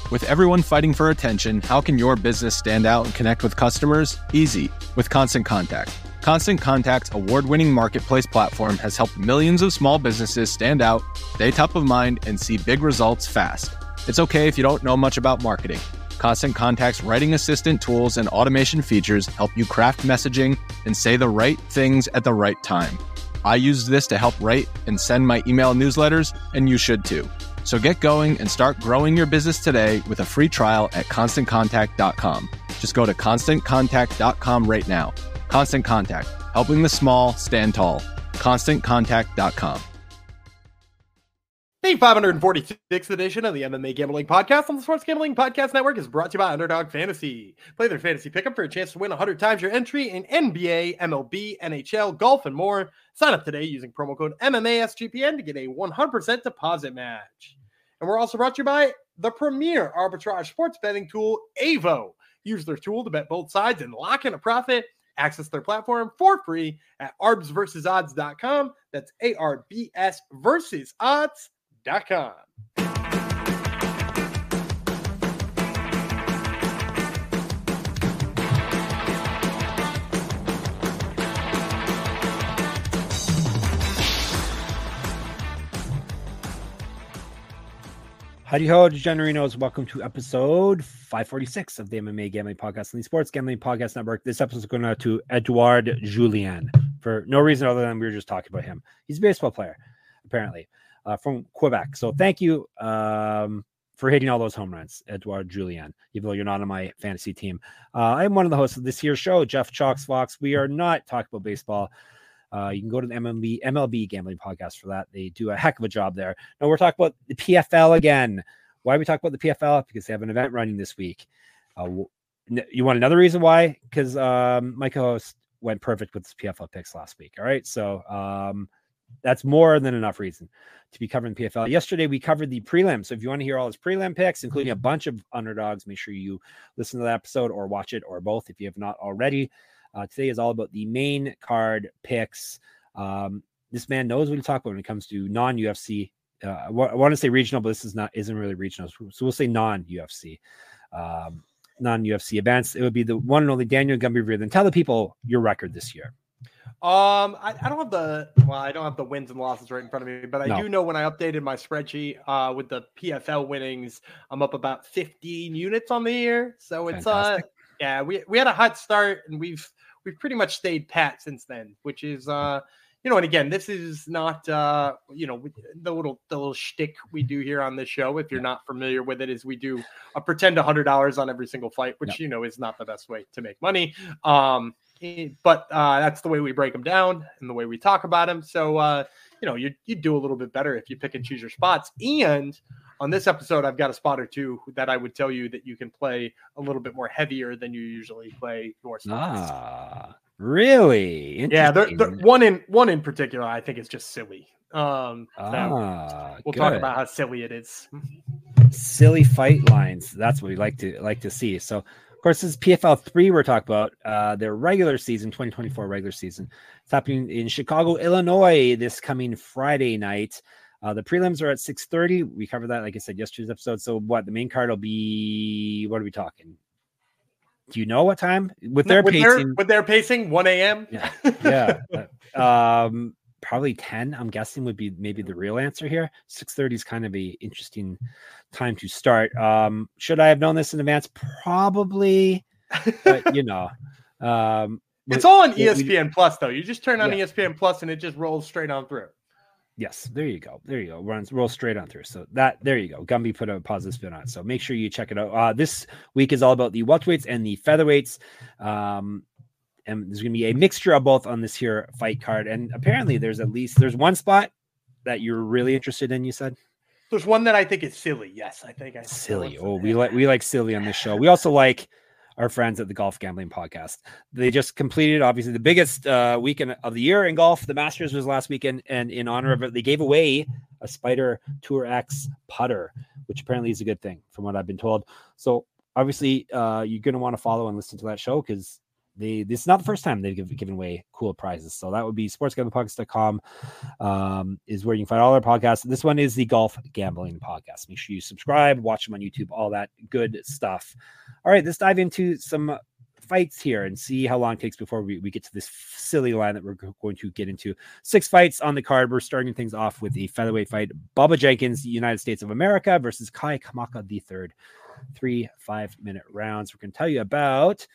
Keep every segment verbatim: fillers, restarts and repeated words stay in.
With everyone fighting for attention, how can your business stand out and connect with customers? Easy, with Constant Contact. Constant Contact's award-winning marketplace platform has helped millions of small businesses stand out, stay top of mind, and see big results fast. It's okay if you don't know much about marketing. Constant Contact's writing assistant tools and automation features help you craft messaging and say the right things at the right time. I used this to help write and send my email newsletters, and you should too. So get going and start growing your business today with a free trial at constant contact dot com. Just go to constant contact dot com right now. Constant Contact, helping the small stand tall. constant contact dot com. The five hundred forty-sixth edition of the M M A Gambling Podcast on the Sports Gambling Podcast Network is brought to you by Underdog Fantasy. Play their fantasy pickup for a chance to win one hundred times your entry in N B A, M L B, N H L, golf, and more. Sign up today using promo code M M A S G P N to get a one hundred percent deposit match. And we're also brought to you by the premier arbitrage sports betting tool, Avo. Use their tool to bet both sides and lock in a profit. Access their platform for free at arbs versus odds dot com. That's A R B S versus odds dot com. Howdy ho, Degenerinos. Welcome to episode five forty-six of the M M A Gambling Podcast on the Sports Gambling Podcast Network. This episode is going out to Edouard Julien for no reason other than we were just talking about him. He's a baseball player, apparently, uh, from Quebec. So thank you um, for hitting all those home runs, Edouard Julien, even though you're not on my fantasy team. Uh, I'm one of the hosts of this here show, Jeff Chalks Fox. We are not talking about baseball. Uh, you can go to the M L B, M L B Gambling Podcast for that. They do a heck of a job there. Now we're talking about the P F L again. Why do we talk about the P F L? Because they have an event running this week. Uh, you want another reason why? Because um, my co-host went perfect with his P F L picks last week. All right. So um, that's more than enough reason to be covering the P F L. Yesterday, we covered the prelim. So if you want to hear all his prelim picks, including a bunch of underdogs, make sure you listen to that episode or watch it or both if you have not already. Uh, today is all about the main card picks. Um, this man knows what to talk about when it comes to non-U F C. Uh, I, w- I want to say regional, but this is not isn't really regional. So, so we'll say non-U F C, um, non-U F C events. It would be the one and only Daniel Gumby. Then tell the people your record this year. Um, I, I don't have the well, I don't have the wins and losses right in front of me, but I no. do know when I updated my spreadsheet uh, with the P F L winnings, I'm up about fifteen units on the year. So it's Fantastic. uh, yeah, we we had a hot start and we've we've pretty much stayed pat since then, which is, uh, you know, and again, this is not, uh, you know, the little, the little shtick we do here on this show. If you're not familiar with it, is we do a pretend one hundred dollars on every single fight, which, no. you know, is not the best way to make money. Um, but uh, that's the way we break them down and the way we talk about them. So, uh, you know, you you do a little bit better if you pick and choose your spots. And on this episode, I've got a spot or two that I would tell you that you can play a little bit more heavier than you usually play your spots. Ah, really? Yeah, they're, they're, one in one in particular, I think is just silly. Um, ah, we'll good. talk about how silly it is. Silly fight lines. That's what we like to like to see. So, of course, this is P F L three we're talking about. Uh, their regular season, twenty twenty-four regular season. It's happening in Chicago, Illinois, this coming Friday night. Uh, the prelims are at six thirty. We covered that, like I said, yesterday's episode. So what, the main card will be, what are we talking? Do you know what time? With their no, with pacing. Their, with their pacing, one a.m.? Yeah. yeah. um, probably ten, I'm guessing, would be maybe the real answer here. six thirty is kind of a interesting time to start. Um, should I have known this in advance? Probably. But, you know. Um, it's all on E S P N we, Plus, though. You just turn on yeah. E S P N Plus and it just rolls straight on through. Yes, there you go. There you go. Runs roll straight on through. So that there you go. Gumby put a positive spin on it. So make sure you check it out. Uh, this week is all about the welterweights and the featherweights. Um, and there's going to be a mixture of both on this here fight card. And apparently there's at least there's one spot that you're really interested in, you said? There's one that I think is silly. Yes, I think I silly. Oh, we like we like silly on this show. We also like our friends at the Golf Gambling Podcast. They just completed, obviously, the biggest uh, weekend of the year in golf. The Masters was last weekend, and in honor of it, they gave away a Spider Tour X putter, which apparently is a good thing, from what I've been told. So, obviously, uh, you're going to want to follow and listen to that show because they this is not the first time they've given, given away cool prizes. So that would be sports gambling podcast dot com um, is where you can find all our podcasts. This one is the Golf Gambling Podcast. Make sure you subscribe, watch them on YouTube, all that good stuff. All right, let's dive into some fights here and see how long it takes before we, we get to this silly line that we're going to get into. Six fights on the card. We're starting things off with a featherweight fight. Bubba Jenkins, United States of America versus Kai Kamaka the third. Three five-minute rounds. We're going to tell you about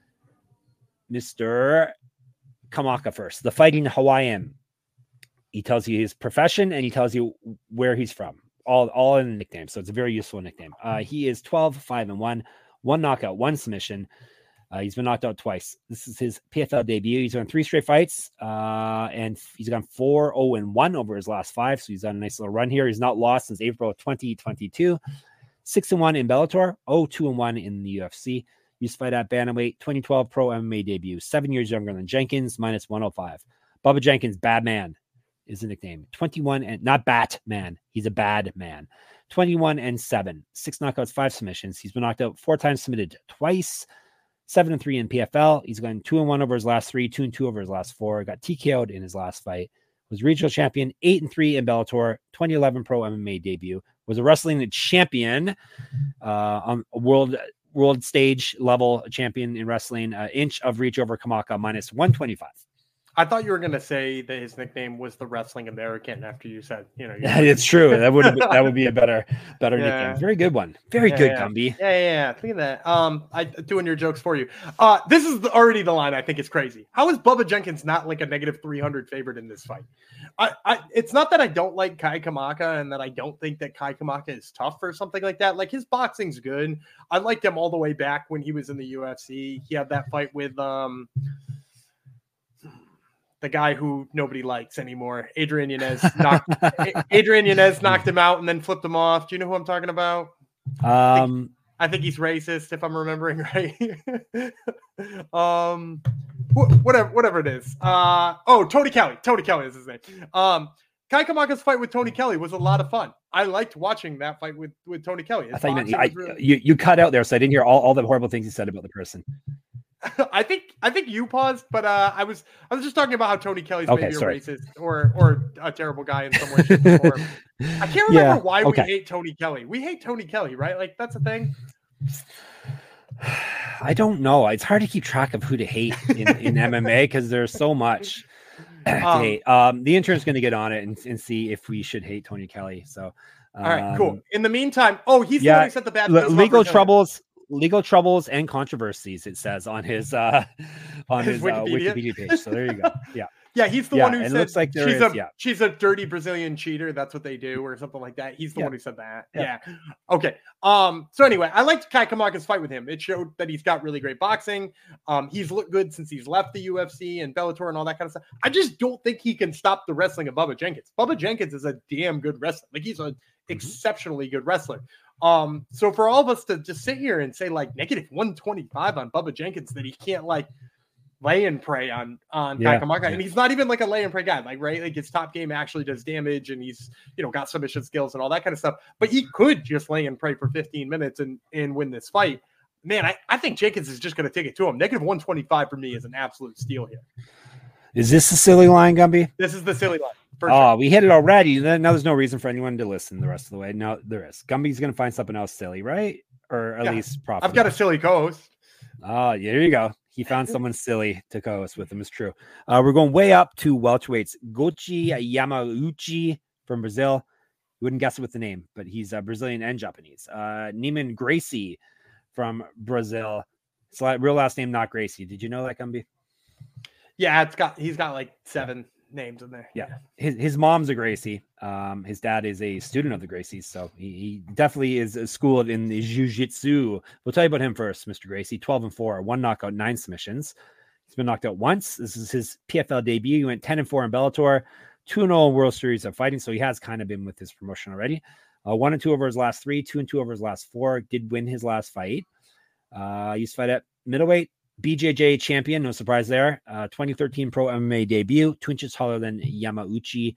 Mister Kamaka first, the fighting Hawaiian. He tells you his profession and he tells you where he's from. All, all in a nickname. So it's a very useful nickname. Uh, he is twelve, five, and one. One knockout, one submission. Uh, he's been knocked out twice. This is his P F L debut. He's won three straight fights, uh, and he's gone four oh and one over his last five. So he's on a nice little run here. He's not lost since April of twenty twenty-two. six and one in Bellator, oh two and one in the U F C. Used to fight at bantamweight, twenty twelve pro M M A debut. Seven years younger than Jenkins, minus one oh five. Bubba Jenkins, bad man, is the nickname. twenty-one and not Batman. He's a bad man. twenty-one and seven. Six knockouts, five submissions. He's been knocked out four times, submitted twice. Seven and three in P F L. He's gone two and one over his last three, two and two over his last four. Got T K O'd in his last fight. Was regional champion, eight and three in Bellator. twenty eleven pro M M A debut. Was a wrestling champion, uh, on a world world stage level champion in wrestling. Uh, inch of reach over Kamaka, minus one twenty-five. I thought you were going to say that his nickname was the Wrestling American after you said, you know. Yeah, it's true. That would that would be a better better yeah. nickname. Very good one. Very yeah, good, yeah. Gumby. Yeah, yeah, yeah. Look at that. Um, I doing your jokes for you. Uh, this is the, already the line I think is crazy. How is Bubba Jenkins not like a negative three hundred favorite in this fight? I, I, it's not that I don't like Kai Kamaka and that I don't think that Kai Kamaka is tough or something like that. Like his boxing's good. I liked him all the way back when he was in the U F C. He had that fight with um. the guy who nobody likes anymore, Adrian Yanez. Knocked, Adrian Yanez knocked him out and then flipped him off. Do you know who I'm talking about? Um, I think, I think he's racist, if I'm remembering right. um, wh- whatever, whatever it is. Uh, oh, Tony Kelly. Tony Kelly is his name. Um, Kai Kamaka's fight with Tony Kelly was a lot of fun. I liked watching that fight with, with Tony Kelly. His I thought you meant I, really... you, you cut out there, so I didn't hear all, all the horrible things you said about the person. I think I think you paused, but uh, I was I was just talking about how Tony Kelly's okay, maybe a sorry. racist or or a terrible guy in some way, shape, or form. I can't remember yeah, why okay. we hate Tony Kelly. We hate Tony Kelly, right? Like that's a thing. I don't know. It's hard to keep track of who to hate in, in M M A because there's so much to um, hate. Um, the intern's going to get on it and, and see if we should hate Tony Kelly. So, um, all right, cool. In the meantime, oh, he's yeah, the one who set the bad l- legal troubles. Legal troubles and controversies, it says on his uh on his, his Wikipedia? Uh, Wikipedia page. So there you go. Yeah. Yeah, he's the yeah, one who and said it looks like there she's is, a yeah. she's a dirty Brazilian cheater. That's what they do, or something like that. He's the yeah. one who said that. Yeah. yeah. Okay. Um. So anyway, I liked Kai Kamaka's fight with him. It showed that he's got really great boxing. Um. He's looked good since he's left the U F C and Bellator and all that kind of stuff. I just don't think he can stop the wrestling of Bubba Jenkins. Bubba Jenkins is a damn good wrestler. Like he's an mm-hmm. exceptionally good wrestler. Um, so for all of us to just sit here and say like negative one twenty-five on Bubba Jenkins that he can't like lay and pray on on yeah, Kai Kamaka, yeah. and he's not even like a lay and pray guy, like right, like his top game actually does damage, and he's you know got submission skills and all that kind of stuff. But he could just lay and pray for fifteen minutes and and win this fight. Man, I, I think Jenkins is just going to take it to him. Negative one twenty-five for me is an absolute steal here. Is this a silly line, Gumby? This is the silly line. For oh, sure. We hit it already. Now there's no reason for anyone to listen the rest of the way. No, there is. Gumby's going to find something else silly, right? Or at yeah. least profitable. I've got a silly co-host. Oh, yeah, there you go. He found someone silly to co-host with him. It's true. Uh, we're going way up to welterweights. Goichi Yamauchi from Brazil. You wouldn't guess it with the name, but he's uh, Brazilian and Japanese. Uh, Neiman Gracie from Brazil. It's like real last name, not Gracie. Did you know that, Gumby? Yeah, it's got. He's got like seven names in there. Yeah, his his mom's a Gracie. Um, his dad is a student of the Gracies, so he, he definitely is schooled in the jiu-jitsu. We'll tell you about him first, Mister Gracie. twelve and four, one knockout, nine submissions. He's been knocked out once. This is his P F L debut. He went ten and four in Bellator, two and oh in World Series of Fighting, so he has kind of been with his promotion already. Uh, one and two over his last three, two and two over his last four. Did win his last fight. Uh, used to fight at middleweight. B J J champion, no surprise there. Uh, twenty thirteen pro M M A debut, two inches taller than Yamauchi,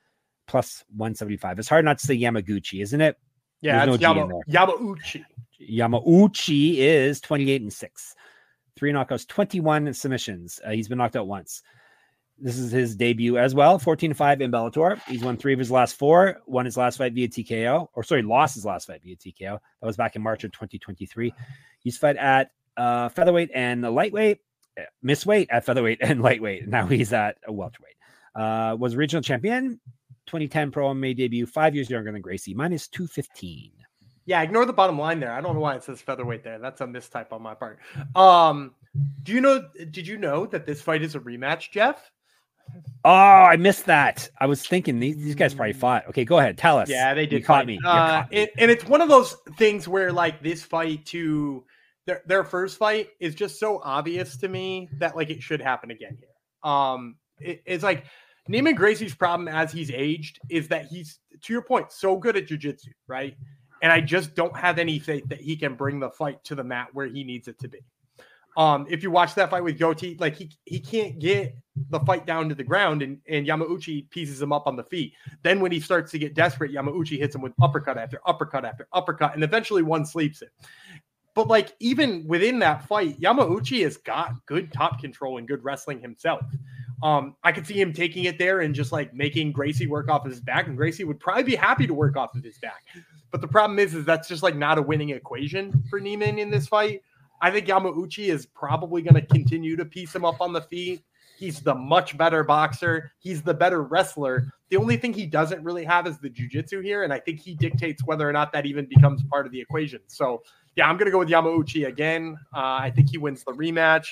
plus one seventy-five. It's hard not to say Yamaguchi, isn't it? Yeah, There's it's no Yama, Yamauchi. Yamauchi is twenty-eight and six, three knockouts, twenty-one submissions. Uh, he's been knocked out once. This is his debut as well. fourteen to five in Bellator. He's won three of his last four, won his last fight via T K O, or sorry, lost his last fight via T K O. That was back in March of twenty twenty-three. He's fought at uh, featherweight and lightweight, missed weight at featherweight and lightweight. Now he's at a welterweight. Uh, was regional champion, twenty ten pro M M A debut, five years younger than Gracie, minus two fifteen. Yeah, ignore the bottom line there. I don't know why it says featherweight there. That's a mistype on my part. Um, do you know, did you know that this fight is a rematch, Jeff? Oh, I missed that. I was thinking these, these guys probably fought. Okay, go ahead. Tell us. Yeah, they did. You caught me. You uh, caught me. It, and it's one of those things where like this fight to their, their first fight is just so obvious to me that like it should happen again here. Um, it, it's like Neiman Gracie's problem as he's aged is that he's, to your point, so good at jiu-jitsu, right? And I just don't have any faith that he can bring the fight to the mat where he needs it to be. Um, if you watch that fight with Gotti, like he he can't get the fight down to the ground, and, and Yamauchi pieces him up on the feet. Then when he starts to get desperate, Yamauchi hits him with uppercut after uppercut after uppercut, and eventually one sleeps it. But like even within that fight, Yamauchi has got good top control and good wrestling himself. Um, I could see him taking it there and just like making Gracie work off his back, and Gracie would probably be happy to work off of his back. But the problem is, is that's just like not a winning equation for Neiman in this fight. I think Yamauchi is probably going to continue to piece him up on the feet. He's the much better boxer. He's the better wrestler. The only thing he doesn't really have is the jiu-jitsu here, and I think he dictates whether or not that even becomes part of the equation. So, yeah, I'm going to go with Yamauchi again. Uh, I think he wins the rematch.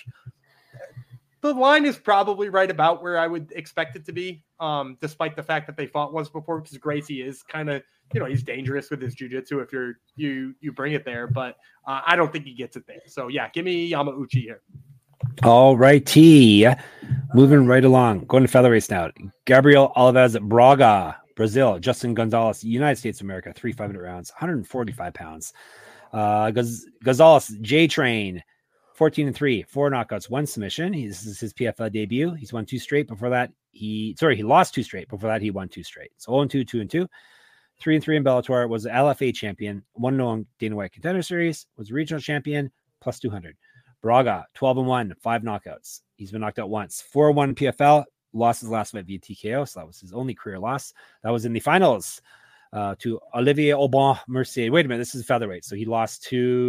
The line is probably right about where I would expect it to be, um, despite the fact that they fought once before, because Gracie is kind of, you know, he's dangerous with his jiu-jitsu if you're you you bring it there, but uh, I don't think he gets it there. So yeah, give me Yamauchi here. All righty, moving right along, going to featherweights now. Gabriel Alves Braga, Brazil. Justin Gonzalez, United States of America, three five hundred rounds, one hundred forty-five pounds. Uh, Gaz- Gonzalez J Train. fourteen and three, four knockouts, one submission. He, this is his P F L debut. He's won two straight. Before that, he sorry, he lost two straight. Before that, he won two straight. So zero and two, two and two, three and three in Bellator. Was the L F A champion, one and Dana White Contender Series. Was regional champion, plus two hundred. Braga, twelve and one, five knockouts. He's been knocked out once. four and one P F L. Lost his last fight via T K O, so that was his only career loss. That was in the finals. Uh, to Olivier Aubin Mercier. Wait a minute, this is featherweight. So he lost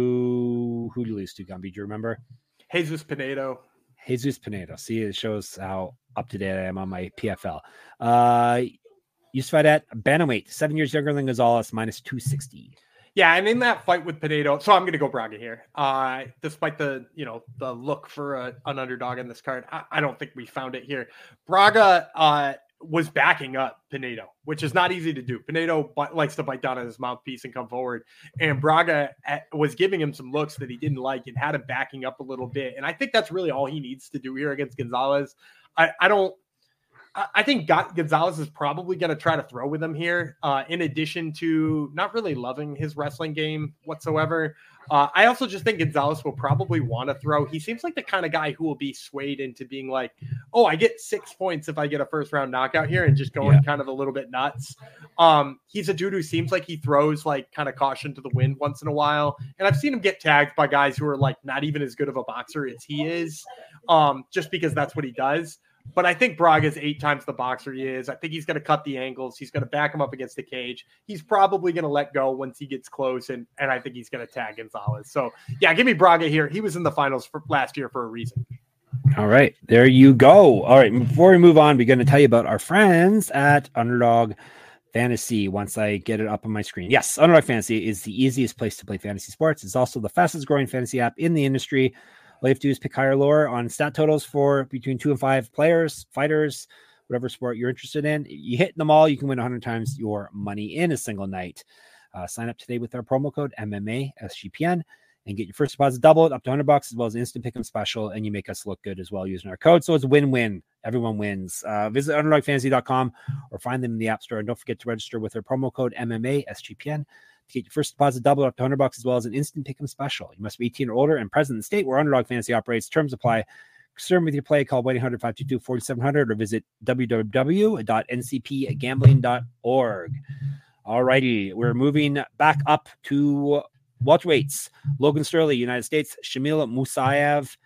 to, who did he lose to, Gumby? Do you remember? Jesus Pinedo. Jesus Pinedo. See, it shows how up to date I am on my P F L. Uh, you fight at bantamweight, seven years younger than Gonzalez, minus two sixty. Yeah, and in that fight with Pinedo, so I'm going to go Braga here. Uh, despite the, you know, the look for a, an underdog in this card, I, I don't think we found it here. Braga uh, was backing up Pinedo, which is not easy to do. Pinedo b- likes to bite down on his mouthpiece and come forward. And Braga at, was giving him some looks that he didn't like and had him backing up a little bit. And I think that's really all he needs to do here against Gonzalez. I, I don't, I, I think Gonzalez is probably going to try to throw with him here, uh, in addition to not really loving his wrestling game whatsoever. Uh, I also just think Gonzalez will probably want to throw. He seems like the kind of guy who will be swayed into being like, oh, I get six points if I get a first round knockout here, and just going yeah. kind of a little bit nuts. Um, he's a dude who seems like he throws like kind of caution to the wind once in a while. And I've seen him get tagged by guys who are like not even as good of a boxer as he is, um, just because that's what he does. But I think Braga's eight times the boxer he is. I think he's going to cut the angles. He's going to back him up against the cage. He's probably going to let go once he gets close, and, and I think he's going to tag Gonzalez. So, yeah, give me Braga here. He was in the finals for last year for a reason. All right, there you go. All right, before we move on, we're going to tell you about our friends at Underdog Fantasy once I get it up on my screen. Yes, Underdog Fantasy is the easiest place to play fantasy sports. It's also the fastest growing fantasy app in the industry. All you have to do is pick higher or lower on stat totals for between two and five players, fighters, whatever sport you're interested in. You hit them all, you can win one hundred times your money in a single night. Uh, sign up today with our promo code M M A S G P N and get your first deposit doubled up to one hundred bucks, as well as instant pick'em special, and you make us look good as well using our code. So it's a win-win. Everyone wins. Uh, visit underdog fantasy dot com or find them in the App Store, and don't forget to register with our promo code M M A S G P N. Get your first deposit doubled up to one hundred bucks, as well as an instant pick'em special. You must be eighteen or older and present in the state where Underdog Fantasy operates. Terms apply. Concern with your play, call one eight hundred five two two four seven zero zero or visit w w w dot n c p gambling dot org. All righty, we're moving back up to welterweights. Logan Sterling, United States. Shamil Musayev,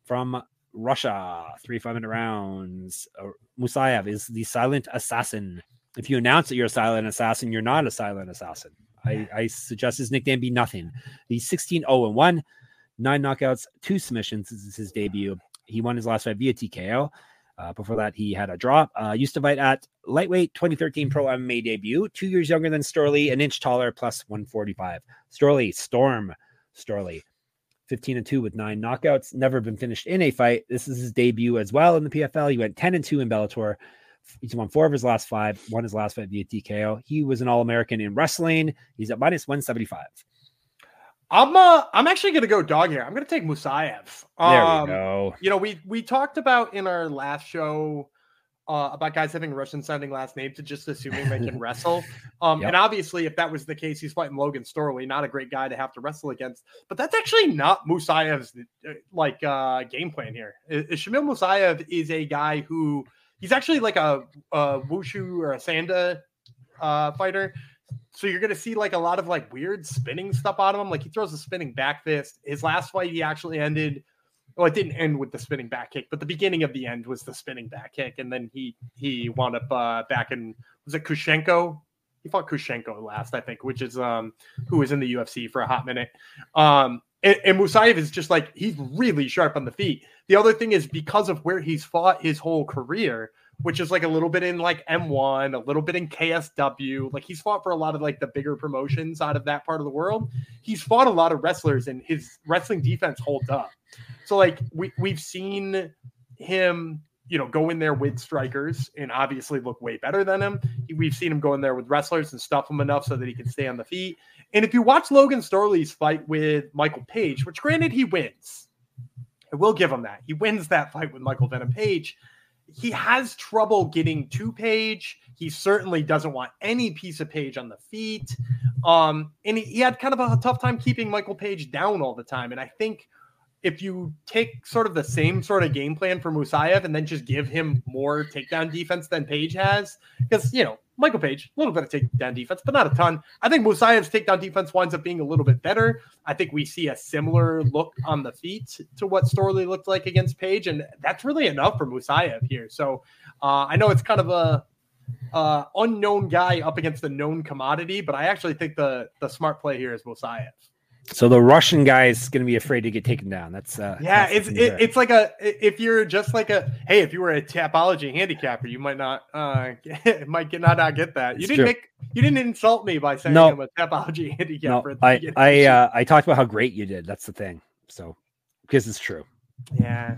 from Russia, three five-minute rounds. Uh, Musayev is the silent assassin. If you announce that you're a silent assassin, you're not a silent assassin. I, I suggest his nickname be nothing. He's sixteen oh one, nine knockouts, two submissions. This is his debut. He won his last fight via T K O. Uh, before that, he had a drop. Uh, used to fight at lightweight, twenty thirteen Pro M M A debut. Two years younger than Storley, an inch taller, plus one forty-five. Storley, Storm Storley, fifteen and two with nine knockouts. Never been finished in a fight. This is his debut as well in the P F L. He went ten and two in Bellator. He's won four of his last five. Won his last fight via T K O. He was an All-American in wrestling. He's at minus one seventy-five. I'm uh, I'm actually gonna go dog here. I'm gonna take Musayev. There um, we go. You know, we we talked about in our last show uh, about guys having Russian sounding last names and just assuming they can wrestle. Um, Yep. And obviously, if that was the case, he's fighting Logan Storley, not a great guy to have to wrestle against. But that's actually not Musayev's uh, like uh, game plan here. I- I- Shamil Musayev is a guy who he's actually like a, a wushu or a sanda uh, fighter. So you're going to see like a lot of like weird spinning stuff out of him. Like he throws a spinning back fist. His last fight, he actually ended. Well, it didn't end with the spinning back kick, but the beginning of the end was the spinning back kick. And then he, he wound up uh, back in, was it Kushenko? He fought Kushenko last, I think, which is um, who was in the U F C for a hot minute. Um, and, and Musayev is just like, he's really sharp on the feet. The other thing is because of where he's fought his whole career, which is like a little bit in like M one, a little bit in K S W. Like he's fought for a lot of like the bigger promotions out of that part of the world. He's fought a lot of wrestlers and his wrestling defense holds up. So like we, we've seen him, you know, go in there with strikers and obviously look way better than him. We've seen him go in there with wrestlers and stuff him enough so that he can stay on the feet. And if you watch Logan Storley's fight with Michael Page, which granted he wins, I will give him that. He wins that fight with Michael Venom Page. He has trouble getting to Page. He certainly doesn't want any piece of Page on the feet. Um, and he, he had kind of a tough time keeping Michael Page down all the time. And I think if you take sort of the same sort of game plan for Musayev and then just give him more takedown defense than Page has, because, you know, Michael Page, a little bit of takedown defense, but not a ton. I think Musayev's takedown defense winds up being a little bit better. I think we see a similar look on the feet to what Storley looked like against Page, and that's really enough for Musayev here. So uh, I know it's kind of a uh, unknown guy up against a known commodity, but I actually think the the smart play here is Musayev. So the Russian guy is going to be afraid to get taken down. That's uh, yeah, that's it's it, it's like a if you're just like a hey, if you were a Tapology handicapper, you might not uh might get not, not get that. You It's didn't true. make you didn't insult me by saying No. I'm a Tapology handicapper. No, at the I beginning. I uh, I talked about how great you did. That's the thing. So because it's true. yeah,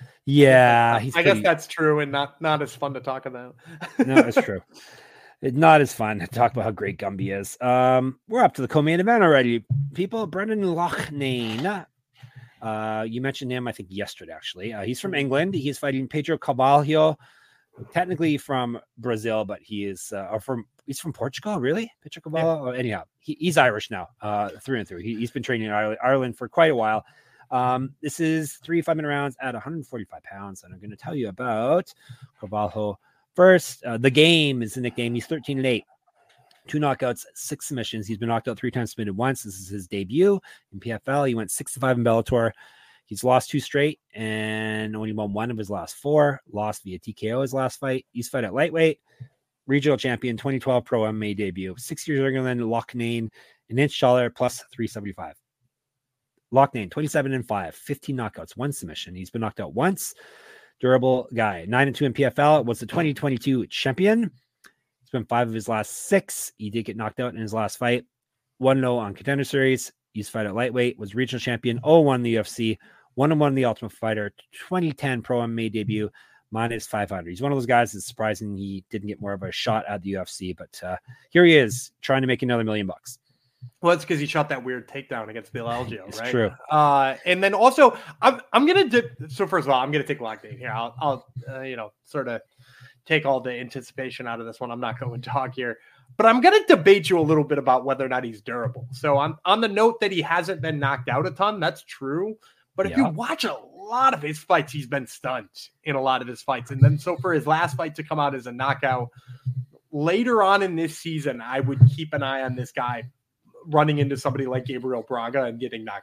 Yeah, I he's guess pretty- that's true and not not as fun to talk about. no, it's true. It's not as fun to talk about how great Gumby is. Um, we're up to the co-main event already. People, Brendan Loughnane. Uh, you mentioned him, I think, yesterday, actually. Uh, he's from England. He's fighting Pedro Carvalho, technically from Brazil, but he is uh, or from he's from Portugal, really? Pedro Carvalho? Yeah. Anyhow, he, he's Irish now, uh, through and through. He, he's been training in Ireland, Ireland for quite a while. Um, this is three five-minute rounds at one forty-five pounds, and I'm going to tell you about Carvalho. First, uh, the game is the nickname. He's thirteen and eight, two knockouts, six submissions. He's been knocked out three times, submitted once. This is his debut in P F L. He went six to five in Bellator. He's lost two straight and only won one of his last four. Lost via T K O his last fight. He's fight at lightweight, regional champion, twenty twelve Pro M M A debut. Six years younger than Loughnane, an inch taller, plus three seventy-five. Loughnane, twenty-seven and five, fifteen knockouts, one submission. He's been knocked out once. Durable guy, nine and two in P F L. Was the twenty twenty-two champion. He's been five of his last six. He did get knocked out in his last fight. one and oh on Contender Series. He's fight at lightweight. Was regional champion. oh and one in the U F C. one and one in the Ultimate Fighter. twenty ten Pro M M A debut. Minus five hundred. He's one of those guys that's surprising he didn't get more of a shot at the U F C. But uh, here he is trying to make another million bucks. Well, it's because he shot that weird takedown against Bill Algeo, It's right? true. Uh, and then also, I'm I'm gonna dip. So first of all, I'm gonna take Loughnane here. I'll I'll uh, you know sort of take all the anticipation out of this one. I'm not going to talk here, but I'm gonna debate you a little bit about whether or not he's durable. So on on the note that he hasn't been knocked out a ton, that's true. But if Yeah. you watch a lot of his fights, he's been stunned in a lot of his fights. And then so for his last fight to come out as a knockout later on in this season, I would keep an eye on this guy running into somebody like Gabriel Braga and getting knocked out.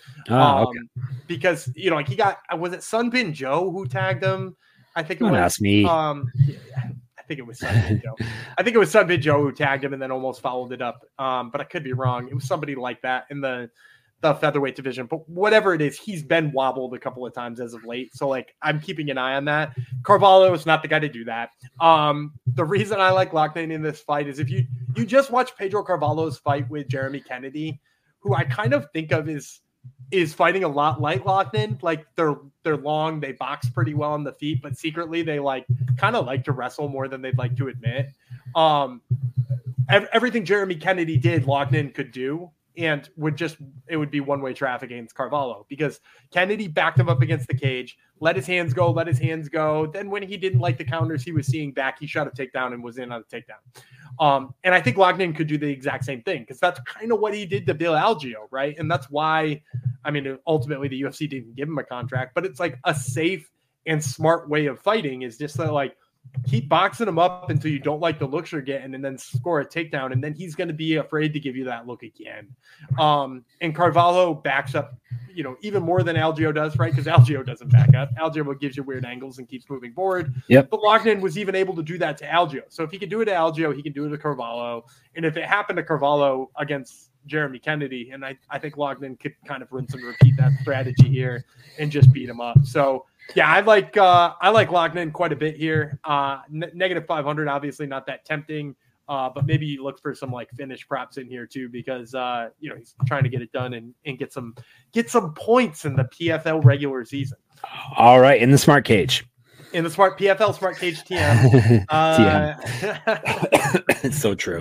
Oh, um, okay. Because, you know, like he got, was it Sunbin Joe who tagged him? I think it Don't was. ask me. Um, yeah, I think it was Sunbin Joe. I think it was Sunbin Joe who tagged him and then almost followed it up. Um, but I could be wrong. It was somebody like that in the the featherweight division. But whatever it is, he's been wobbled a couple of times as of late. So, like, I'm keeping an eye on that. Carvalho is not the guy to do that. Um, the reason I like Loughnane in this fight is if you you just watch Pedro Carvalho's fight with Jeremy Kennedy, who I kind of think of as is fighting a lot like Loughnane. Like they're they're long, they box pretty well on the feet, but secretly they like kind of like to wrestle more than they'd like to admit. Um, ev- everything Jeremy Kennedy did, Loughnane could do, and would just it would be one way traffic against Carvalho because Kennedy backed him up against the cage, let his hands go, let his hands go. Then when he didn't like the counters he was seeing back, he shot a takedown and was in on a takedown. Um, and I think Loughnane could do the exact same thing because that's kind of what he did to Bill Algeo, right? And that's why, I mean, ultimately the U F C didn't give him a contract, but it's like a safe and smart way of fighting is just to like keep boxing him up until you don't like the looks you're getting and then score a takedown. And then he's going to be afraid to give you that look again. Um, and Carvalho backs up, you know, even more than Algeo does, right? Because Algeo doesn't back up. Algeo gives you weird angles and keeps moving forward. Yep. But Loughnane was even able to do that to Algeo. So if he could do it to Algeo, he can do it to Carvalho. And if it happened to Carvalho against Jeremy Kennedy, and I, I think Loughnane could kind of rinse and repeat that strategy here and just beat him up. So yeah, I like uh, I like Loughnane quite a bit here. Uh, n- negative five hundred, obviously not that tempting, uh, but maybe you look for some like finish props in here too because uh, you know he's trying to get it done and, and get some get some points in the P F L regular season. All right, in the smart cage. In the smart P F L smart cage T M. uh, T M. It's so true.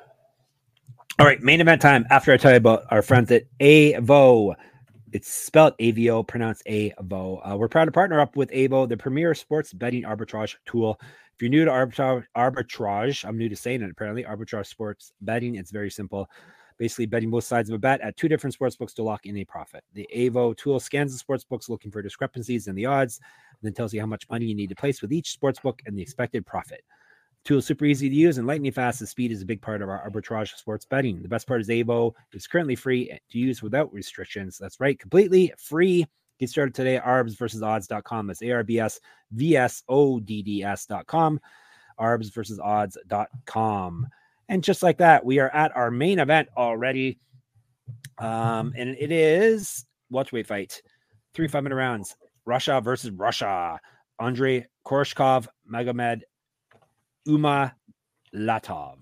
All right, main event time. After I tell you about our friends at Avo. It's spelled A V O, pronounced A-V-O. Uh, we're proud to partner up with Avo, the premier sports betting arbitrage tool. If you're new to arbitrage, arbitrage, I'm new to saying it apparently, arbitrage sports betting, it's very simple. Basically betting both sides of a bet at two different sports books to lock in a profit. The Avo tool scans the sports books looking for discrepancies in the odds, and then tells you how much money you need to place with each sports book and the expected profit. Tool is super easy to use and lightning fast. The speed is a big part of our arbitrage sports betting. The best part is Avo is currently free to use without restrictions. That's right, completely free. Get started today at arbs versus odds dot com. That's A R B S V S O D D S dot com. arbs versus odds dot com. And just like that, we are at our main event already. Um, and it is welterweight fight. Three five-minute rounds. Russia versus Russia. Andrei Koreshkov, Magomed Uma Latov.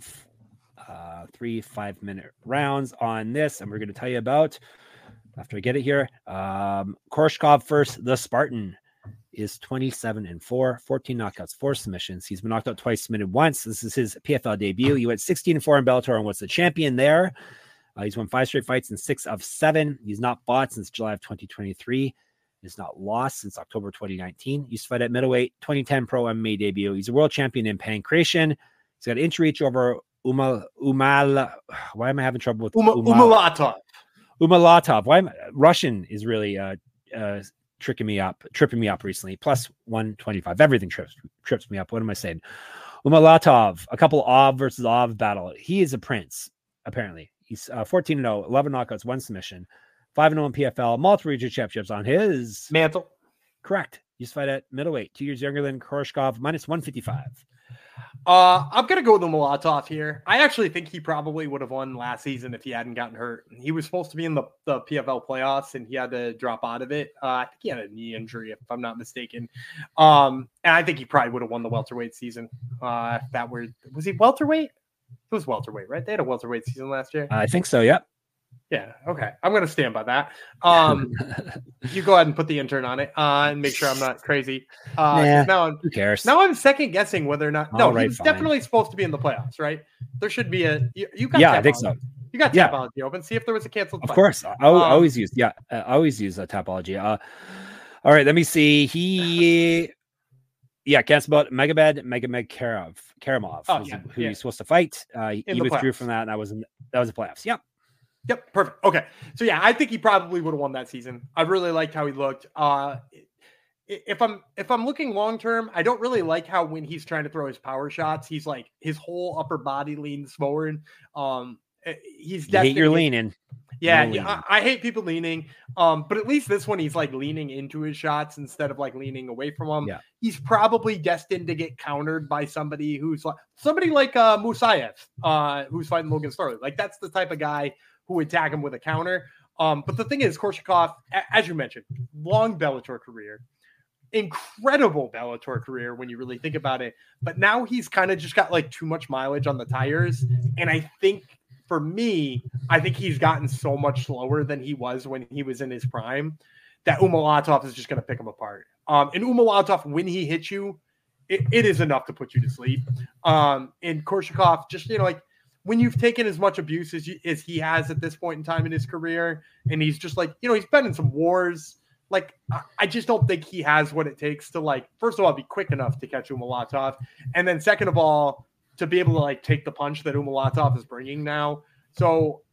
Uh, three five-minute rounds on this, and we're going to tell you about, after I get it here, um, Koreshkov first, the Spartan, is twenty-seven and four, fourteen knockouts, four submissions. He's been knocked out twice, submitted once. This is his P F L debut. He went sixteen and four in Bellator and was the champion there. Uh, he's won five straight fights in six of seven. He's not fought since July of twenty twenty-three. He's not lost since October twenty nineteen. He used to fight at middleweight, twenty ten pro M M A debut. He's a world champion in pancration. He's got an inch reach over Umal Umal. Why am I having trouble with Uma, Umalatov? Umalatov. Why am I, Russian is really uh, uh, tricking me up, tripping me up recently. Plus one twenty-five. Everything trips trips me up. What am I saying? Umalatov, a couple Ov versus Ov battle. He is a prince, apparently. He's uh, fourteen and oh, eleven knockouts, one submission. five and oh in P F L, multiple region championships on his mantle. Correct. Used to fight at middleweight, two years younger than Koreshkov, minus one fifty-five. Uh, I'm going to go with Umalatov here. I actually think he probably would have won last season if he hadn't gotten hurt. He was supposed to be in the, the P F L playoffs, and he had to drop out of it. Uh, I think he had a knee injury, if I'm not mistaken. Um, and I think he probably would have won the welterweight season. Uh, if that were, was he welterweight? It was welterweight, right? They had a welterweight season last year. I think so, yep. Yeah, okay. I'm going to stand by that. Um, you go ahead and put the intern on it uh, and make sure I'm not crazy. Uh, nah, now I'm, who cares? Now I'm second guessing whether or not. No, All right, he was fine. definitely supposed to be in the playoffs, right? There should be a. You, you got yeah, I think so. You got yeah. Tapology open. See if there was a canceled. Of fight. course. I, I um, always use, yeah, I always use a Tapology. Uh, all right, let me see. He. Yeah, cancel about Magomed Magomed Karamov. Karamov oh, was yeah, who yeah. he's supposed to fight. Uh, he in he withdrew playoffs. from that, and I was in, that was the playoffs. Yep. Yep. Perfect. Okay. So yeah, I think he probably would have won that season. I really liked how he looked. Uh, if I'm if I'm looking long term, I don't really like how when he's trying to throw his power shots, he's like his whole upper body leans forward. Um, He's you hate you're leaning. Yeah, yeah I, I hate people leaning. Um, but at least this one, he's like leaning into his shots instead of like leaning away from them. Yeah. He's probably destined to get countered by somebody who's like somebody like uh, Musayev, uh, who's fighting Logan Sterling. Like that's the type of guy who would attack him with a counter. Um, but the thing is, Korshakov, as you mentioned, long Bellator career, incredible Bellator career when you really think about it. But now he's kind of just got like too much mileage on the tires, and I think. For me, I think he's gotten so much slower than he was when he was in his prime that Umalatov is just going to pick him apart. Um, and Umalatov, when he hits you, it, it is enough to put you to sleep. Um, and Korshakov, just, you know, like when you've taken as much abuse as, you, as he has at this point in time in his career, and he's just like, you know, he's been in some wars. Like, I, I just don't think he has what it takes to, like, first of all, be quick enough to catch Umalatov. And then second of all, to be able to like take the punch that Umalatov is bringing now. So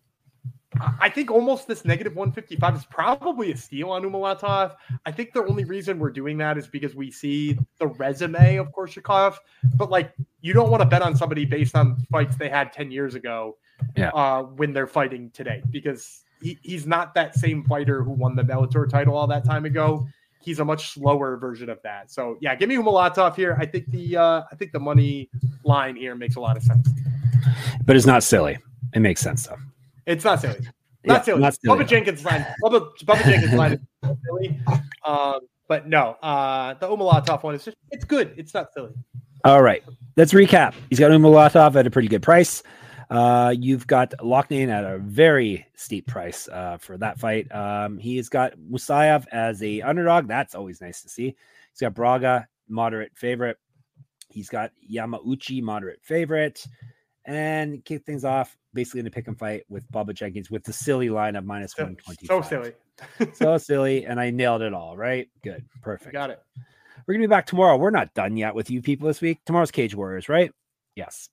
I think almost this negative one fifty-five is probably a steal on Umalatov. I think the only reason we're doing that is because we see the resume of Korshakov, but like you don't want to bet on somebody based on fights they had ten years ago yeah. uh, when they're fighting today, because he, he's not that same fighter who won the Bellator title all that time ago. He's a much slower version of that. So yeah, give me Umalatov here. I think the uh, I think the money line here makes a lot of sense. But it's not silly. It makes sense though. It's not silly. Not yeah, silly. Not silly Bubba Jenkins line. Bubba, Bubba Jenkins line is silly. Um, but no, uh, the Umalatov one is just it's good. It's not silly. All right. Let's recap. He's got Umalatov at a pretty good price. Uh, you've got Loughnane at a very steep price uh, for that fight. Um, he's got Musayev as a underdog. That's always nice to see. He's got Braga, moderate favorite. He's got Yamauchi, moderate favorite. And kick things off, basically in a pick and fight with Bubba Jenkins with the silly line of minus one twenty-five. So silly. So silly. And I nailed it all, right? Good. Perfect. Got it. We're going to be back tomorrow. We're not done yet with you people this week. Tomorrow's Cage Warriors, right? Yes.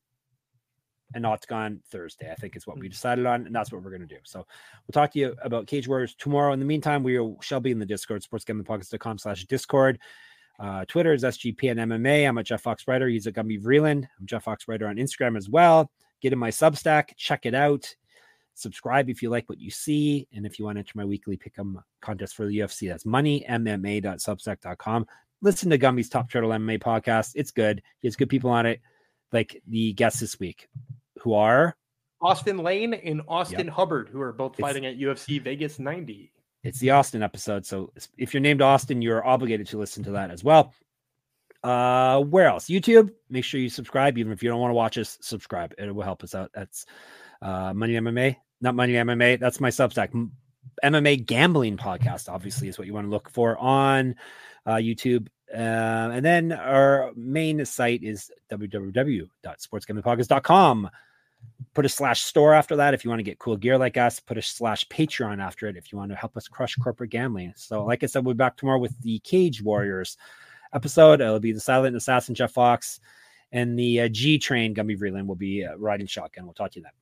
And Octagon Thursday, I think is what we decided on, and that's what we're going to do. So we'll talk to you about Cage Warriors tomorrow. In the meantime, we shall be in the Discord, sportsgamblingpodcast.com slash Discord. Uh, Twitter is S G P N M M A. I'm at Jeff Fox Writer. He's at Gumby Vreeland. I'm Jeff Fox Writer on Instagram as well. Get in my Substack. Check it out. Subscribe if you like what you see. And if you want to enter my weekly pick'em contest for the U F C, that's money m m a dot substack dot com. Listen to Gumby's Top Turtle M M A podcast. It's good. He has good people on it, like the guests this week, who are Austin Lane and Austin Yep. Hubbard, who are both It's- fighting at U F C Vegas ninety. It's the Austin episode. So if you're named Austin, you're obligated to listen to that as well. Uh, where else? YouTube. Make sure you subscribe. Even if you don't want to watch us, subscribe. It will help us out. That's uh, Money M M A, not Money M M A. That's my Substack. M M A Gambling Podcast, obviously, is what you want to look for on uh, YouTube. Uh, and then our main site is w w w dot sports gambling podcast dot com. Put a slash store after that if you want to get cool gear like us. Put a slash Patreon after it if you want to help us crush corporate gambling. So, like I said, we'll be back tomorrow with the Cage Warriors episode. It'll be the Silent Assassin, Jeff Fox, and the uh, G Train, Gumby Vreeland, will be uh, riding shotgun. We'll talk to you then.